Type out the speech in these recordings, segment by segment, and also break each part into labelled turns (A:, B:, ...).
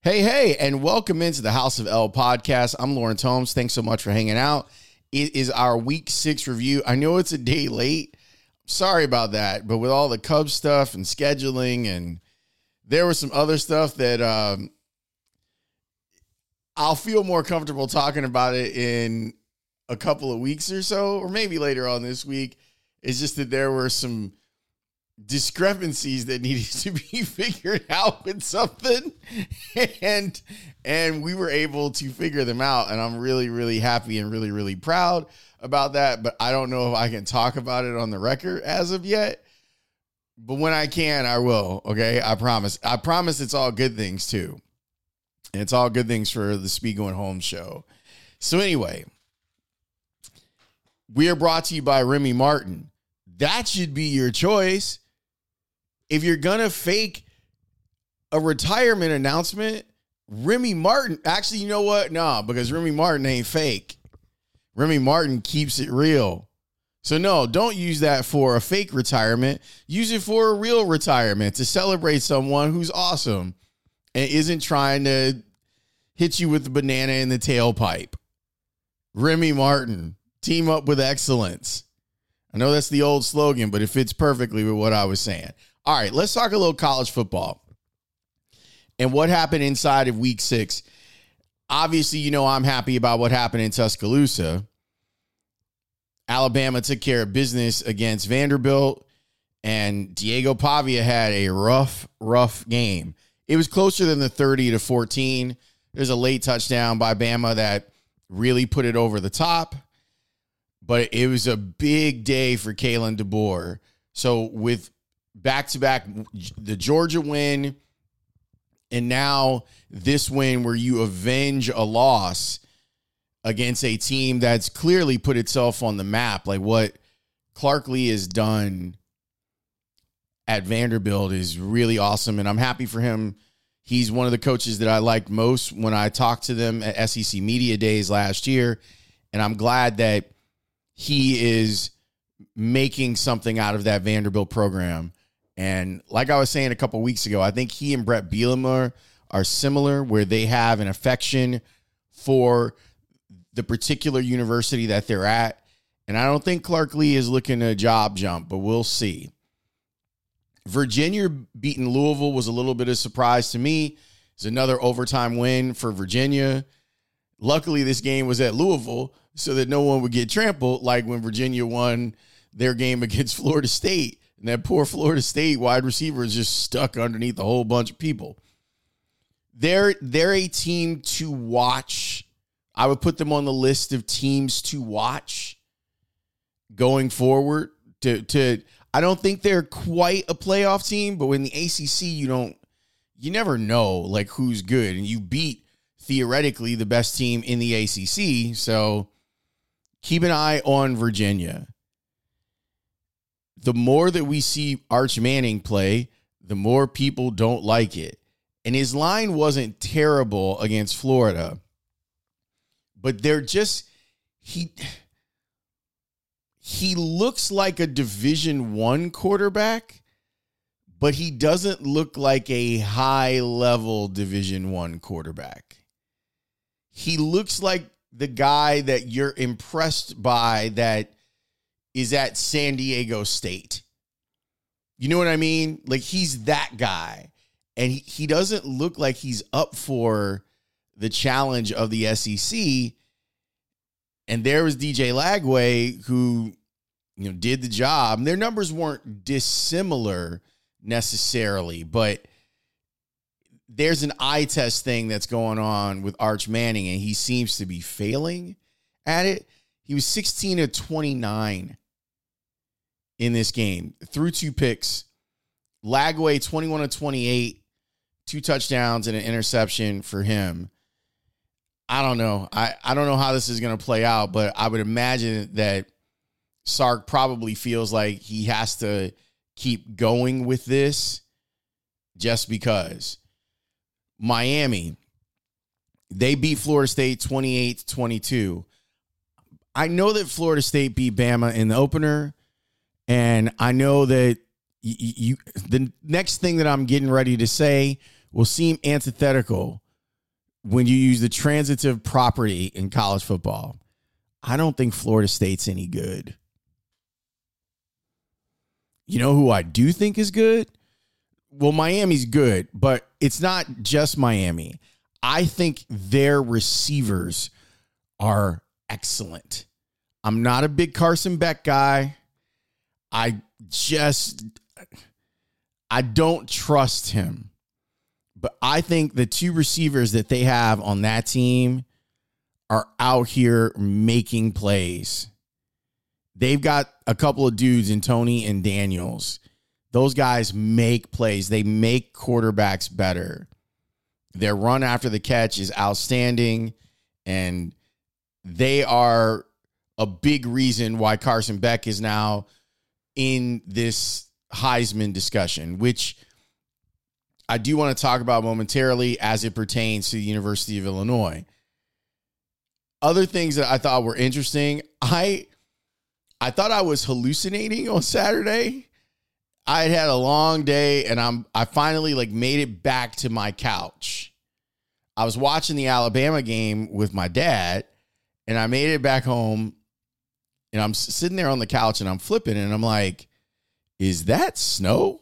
A: Hey, and welcome into the House of L podcast. I'm Lawrence Holmes. Thanks so much for hanging out. It is our week 6 review. I know it's a day late. Sorry about that, but with all the Cubs stuff and scheduling, and there was some other stuff that I'll feel more comfortable talking about it in a couple of weeks or so, or maybe later on this week. It's just that there were some discrepancies that needed to be figured out with something, and we were able to figure them out, and I'm really, really happy and really, really proud about that. But I don't know if I can talk about it on the record as of yet, but when I can, I will. Okay, I promise it's all good things too, and it's all good things for the Spiegel and Holmes show. So anyway, we are brought to you by Remy Martin. That should be your choice. If you're going to fake a retirement announcement, Remy Martin, actually, you know what? No, because Remy Martin ain't fake. Remy Martin keeps it real. So no, don't use that for a fake retirement. Use it for a real retirement to celebrate someone who's awesome and isn't trying to hit you with the banana in the tailpipe. Remy Martin, team up with excellence. I know that's the old slogan, but it fits perfectly with what I was saying. All right, let's talk a little college football and what happened inside of week 6. Obviously, you know I'm happy about what happened in Tuscaloosa. Alabama took care of business against Vanderbilt, and Diego Pavia had a rough game. It was closer than the 30-14. There's a late touchdown by Bama that really put it over the top. But it was a big day for Kalen DeBoer. So with back-to-back, the Georgia win, and now this win where you avenge a loss against a team that's clearly put itself on the map. Like what Clark Lee has done at Vanderbilt is really awesome, and I'm happy for him. He's one of the coaches that I liked most when I talked to them at SEC Media Days last year, and I'm glad that he is making something out of that Vanderbilt program. And like I was saying a couple weeks ago, I think he and Brett Bielema are similar, where they have an affection for the particular university that they're at. And I don't think Clark Lee is looking to job jump, but we'll see. Virginia beating Louisville was a little bit of a surprise to me. It's another overtime win for Virginia. Luckily, this game was at Louisville so that no one would get trampled like when Virginia won their game against Florida State. And that poor Florida State wide receiver is just stuck underneath a whole bunch of people. They're a team to watch. I would put them on the list of teams to watch going forward. I don't think they're quite a playoff team, but in the ACC, you never know like who's good, and you beat theoretically the best team in the ACC. So keep an eye on Virginia. The more that we see Arch Manning play, the more people don't like it. And his line wasn't terrible against Florida, but they're just, he looks like a Division I quarterback, but he doesn't look like a high-level Division I quarterback. He looks like the guy that you're impressed by that is at San Diego State. You know what I mean? Like, he's that guy. And he doesn't look like he's up for the challenge of the SEC. And there was DJ Lagway who, did the job. And their numbers weren't dissimilar necessarily, but there's an eye test thing that's going on with Arch Manning, and he seems to be failing at it. He was 16 of 29 in this game, threw 2 picks. Lagway, 21 of 28, 2 touchdowns and an interception for him. I don't know. I don't know how this is going to play out, but I would imagine that Sark probably feels like he has to keep going with this just because. Miami, they beat Florida State 28-22. I know that Florida State beat Bama in the opener, and I know that the next thing that I'm getting ready to say will seem antithetical when you use the transitive property in college football, I don't think Florida State's any good. You know who I do think is good? Well, Miami's good, but it's not just Miami. I think their receivers are excellent. I'm not a big Carson Beck guy. I don't trust him. But I think the two receivers that they have on that team are out here making plays. They've got a couple of dudes in Tony and Daniels. Those guys make plays. They make quarterbacks better. Their run after the catch is outstanding, and they are a big reason why Carson Beck is now in this Heisman discussion, which I do want to talk about momentarily as it pertains to the University of Illinois. Other things that I thought were interesting, I thought I was hallucinating on Saturday. I had a long day, and I finally made it back to my couch. I was watching the Alabama game with my dad, and I made it back home, and I'm sitting there on the couch, and I'm flipping, and I'm like, is that snow?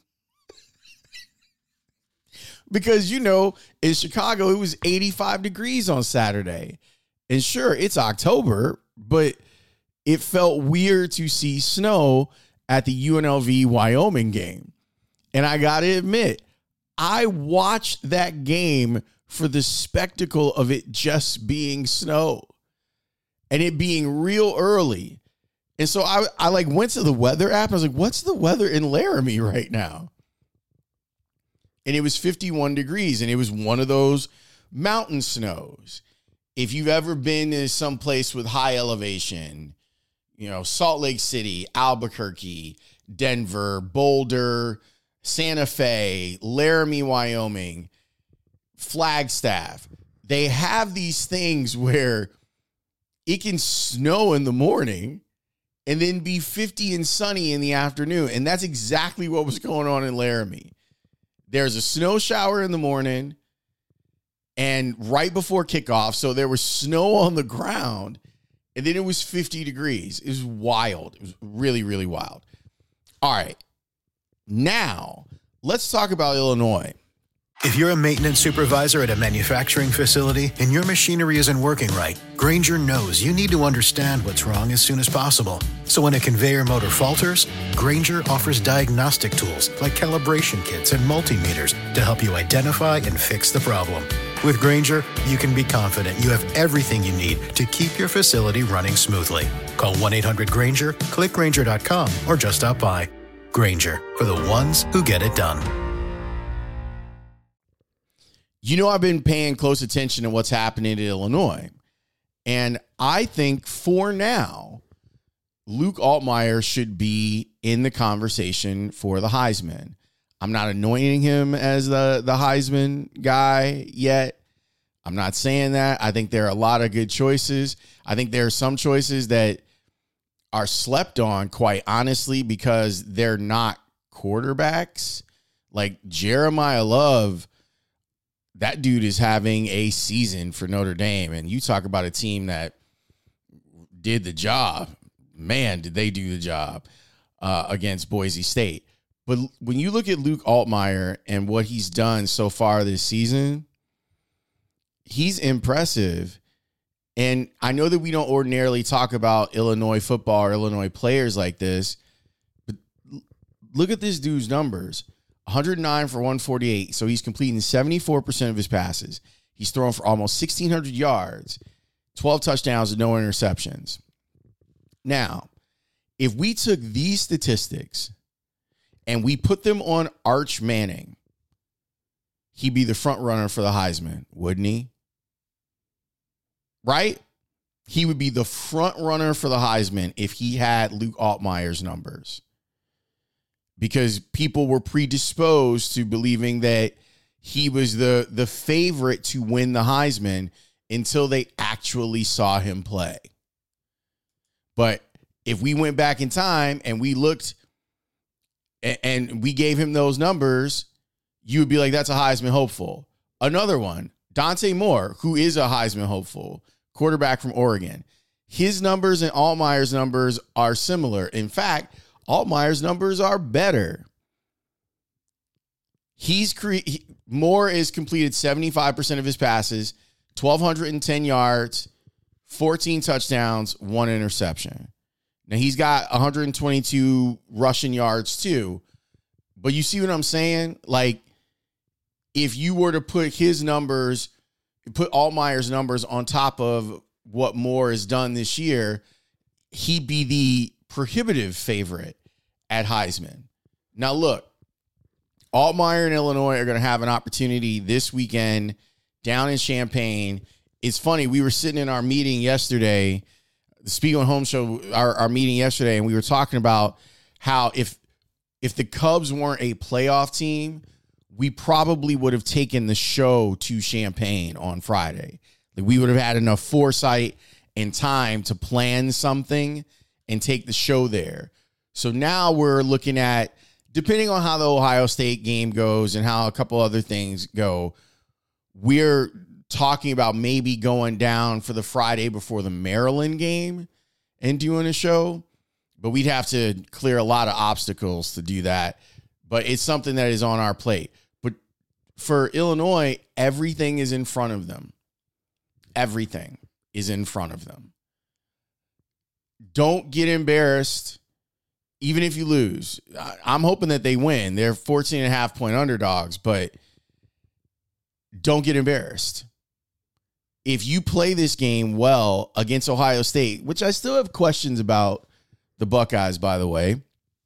A: Because, in Chicago, it was 85 degrees on Saturday. And sure, it's October, but it felt weird to see snow at the UNLV Wyoming game. And I got to admit, I watched that game for the spectacle of it just being snow and it being real early. And so I went to the weather app. I was like, what's the weather in Laramie right now? And it was 51 degrees, and it was one of those mountain snows. If you've ever been to some place with high elevation, Salt Lake City, Albuquerque, Denver, Boulder, Santa Fe, Laramie, Wyoming, Flagstaff, they have these things where it can snow in the morning and then be 50 and sunny in the afternoon. And that's exactly what was going on in Laramie. There's a snow shower in the morning and right before kickoff. So there was snow on the ground, and then it was 50 degrees. It was wild. It was really, really wild. All right. Now, let's talk about Illinois.
B: If you're a maintenance supervisor at a manufacturing facility and your machinery isn't working right, Grainger knows you need to understand what's wrong as soon as possible. So when a conveyor motor falters, Grainger offers diagnostic tools like calibration kits and multimeters to help you identify and fix the problem. With Grainger, you can be confident you have everything you need to keep your facility running smoothly. Call 1-800-GRAINGER, click Grainger.com, or just stop by. Grainger, for the ones who get it done.
A: I've been paying close attention to what's happening in Illinois. And I think for now, Luke Altmaier should be in the conversation for the Heisman. I'm not anointing him as the Heisman guy yet. I'm not saying that. I think there are a lot of good choices. I think there are some choices that are slept on, quite honestly, because they're not quarterbacks. Like Jeremiah Love, that dude is having a season for Notre Dame. And you talk about a team that did the job. Man, did they do the job against Boise State. But when you look at Luke Altmaier and what he's done so far this season, he's impressive. And I know that we don't ordinarily talk about Illinois football or Illinois players like this, but look at this dude's numbers. 109 for 148. So he's completing 74% of his passes. He's thrown for almost 1,600 yards, 12 touchdowns, and no interceptions. Now, if we took these statistics and we put them on Arch Manning, he'd be the front runner for the Heisman, wouldn't he? Right? He would be the front runner for the Heisman if he had Luke Altmaier's numbers. Because people were predisposed to believing that he was the favorite to win the Heisman until they actually saw him play. But if we went back in time and we looked and we gave him those numbers, you would be like, that's a Heisman hopeful. Another one, Dante Moore, who is a Heisman hopeful, quarterback from Oregon, his numbers and Altmaier's numbers are similar. In fact, Altmaier's numbers are better. Moore is completed 75% of his passes, 1,210 yards, 14 touchdowns, 1 interception. Now, he's got 122 rushing yards too. But you see what I'm saying? Like, if you were to put his numbers, put Altmaier's numbers on top of what Moore has done this year, he'd be the prohibitive favorite at Heisman. Now, look, Altmaier and Illinois are going to have an opportunity this weekend down in Champaign. It's funny, we were sitting in our meeting yesterday, the Spiegel and Holmes show, our meeting yesterday, and we were talking about how if the Cubs weren't a playoff team, we probably would have taken the show to Champaign on Friday. Like, we would have had enough foresight and time to plan something and take the show there. So now we're looking at, depending on how the Ohio State game goes and how a couple other things go, we're talking about maybe going down for the Friday before the Maryland game and doing a show. But we'd have to clear a lot of obstacles to do that. But it's something that is on our plate. But for Illinois, everything is in front of them. Everything is in front of them. Don't get embarrassed, even if you lose. I'm hoping that they win. They're 14.5-point underdogs, but don't get embarrassed. If you play this game well against Ohio State, which I still have questions about the Buckeyes, by the way,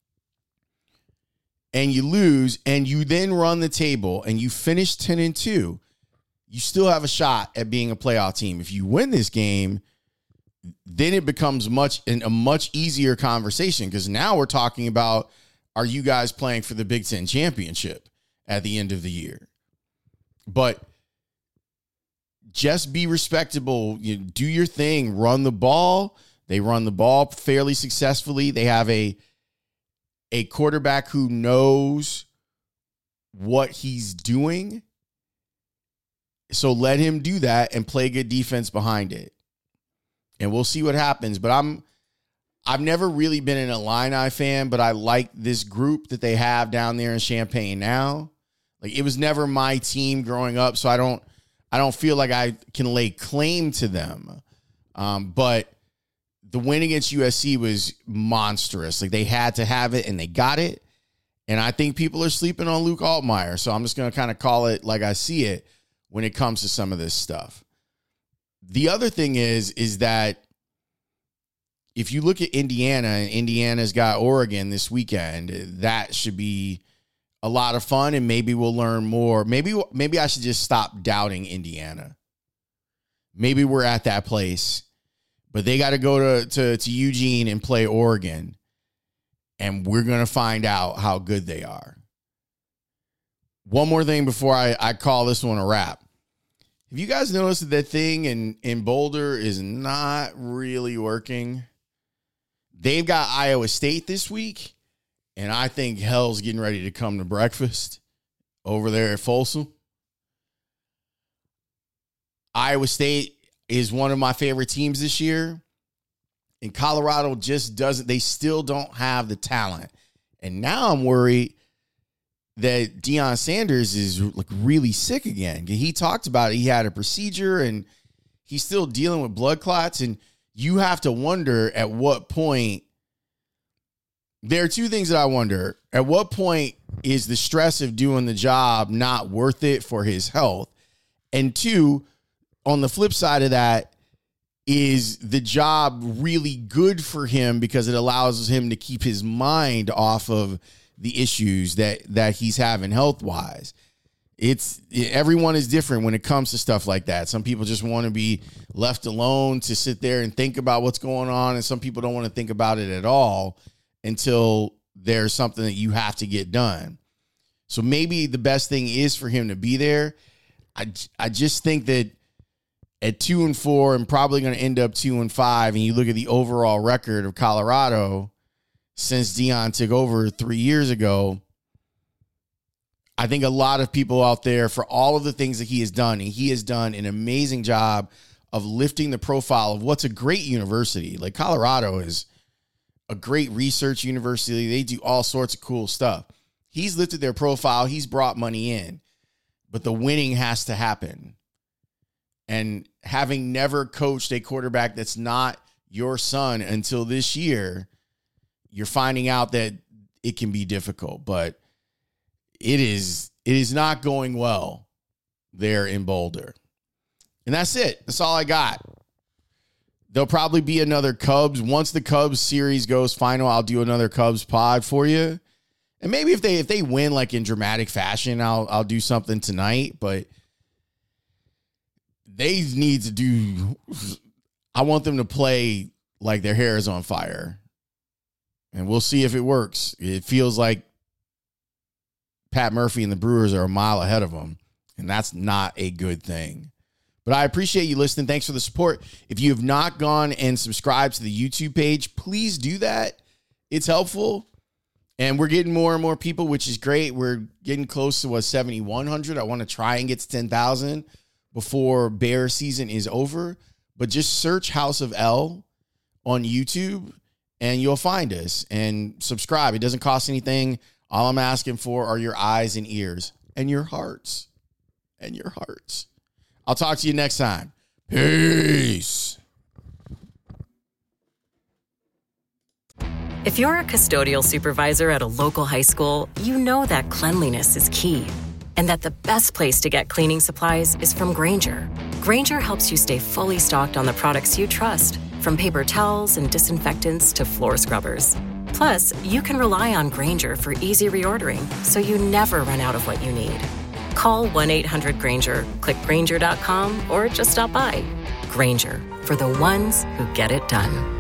A: and you lose, and you then run the table, and you finish 10-2, you still have a shot at being a playoff team. If you win this game, then it becomes a much easier conversation, because now we're talking about, are you guys playing for the Big Ten championship at the end of the year? But just be respectable. You do your thing. Run the ball. They run the ball fairly successfully. They have a quarterback who knows what he's doing. So let him do that and play good defense behind it. And we'll see what happens. But I've never really been an Illini fan, but I like this group that they have down there in Champaign now. Like, it was never my team growing up, so I don't feel like I can lay claim to them. But the win against USC was monstrous. Like, they had to have it, and they got it. And I think people are sleeping on Luke Altmaier. So I'm just going to kind of call it like I see it when it comes to some of this stuff. The other thing is that if you look at Indiana, and Indiana's got Oregon this weekend, that should be a lot of fun, and maybe we'll learn more. Maybe I should just stop doubting Indiana. Maybe we're at that place, but they got to go to Eugene and play Oregon, and we're going to find out how good they are. One more thing before I call this one a wrap. Have you guys noticed that thing in Boulder is not really working? They've got Iowa State this week, and I think hell's getting ready to come to breakfast over there at Folsom. Iowa State is one of my favorite teams this year, and Colorado just doesn't. They still don't have the talent. And now I'm worried that Deion Sanders is like really sick again. He talked about it. He had a procedure, and he's still dealing with blood clots. And you have to wonder at what point. There are two things that I wonder. At what point is the stress of doing the job not worth it for his health? And two, on the flip side of that, is the job really good for him because it allows him to keep his mind off of the issues that he's having health-wise. Everyone is different when it comes to stuff like that. Some people just want to be left alone to sit there and think about what's going on, and some people don't want to think about it at all until there's something that you have to get done. So maybe the best thing is for him to be there. I just think that at 2-4 and probably going to end up 2-5, and you look at the overall record of Colorado since Deion took over 3 years ago, I think a lot of people out there, for all of the things that he has done, and he has done an amazing job of lifting the profile of what's a great university. Like Colorado is a great research university. They do all sorts of cool stuff. He's lifted their profile. He's brought money in, but the winning has to happen. And having never coached a quarterback that's not your son until this year, you're finding out that it can be difficult, but it is not going well there in Boulder. And that's it. That's all I got. There'll probably be another Cubs. Once the Cubs series goes final, I'll do another Cubs pod for you. And maybe if they win like in dramatic fashion, I'll do something tonight, but they need to do, I want them to play like their hair is on fire. And we'll see if it works. It feels like Pat Murphy and the Brewers are a mile ahead of them, and that's not a good thing. But I appreciate you listening. Thanks for the support. If you have not gone and subscribed to the YouTube page, please do that. It's helpful. And we're getting more and more people, which is great. We're getting close to 7,100. I want to try and get to 10,000 before Bear season is over. But just search House of L on YouTube and you'll find us, and subscribe. It doesn't cost anything. All I'm asking for are your eyes and ears and your hearts and your hearts. I'll talk to you next time. Peace.
C: If you're a custodial supervisor at a local high school, you know that cleanliness is key, and that the best place to get cleaning supplies is from Grainger. Grainger helps you stay fully stocked on the products you trust, from paper towels and disinfectants to floor scrubbers. Plus, you can rely on Grainger for easy reordering, so you never run out of what you need. Call 1-800-GRAINGER, click Grainger.com, or just stop by. Grainger, for the ones who get it done.